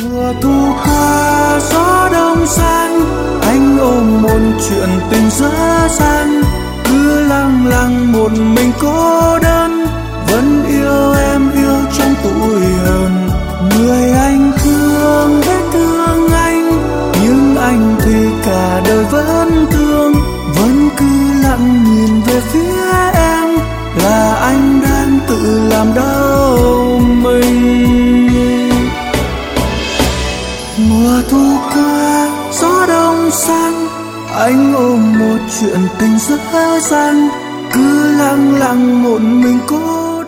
Mùa thu qua gió đông sang, anh ôm một chuyện tình dở dang, cứ lăng lăng một mình cô đơn, vẫn yêu em yêu trong tuổi hờn. Người anh thương vết thương anh, nhưng anh thì cả đời vẫn thương, vẫn cứ lặng nhìn về phía em, là anh đang tự làm đau mình. Mùa thu qua gió đông sang, anh ôm một chuyện tình dở dang, cứ lặng lặng một mình cô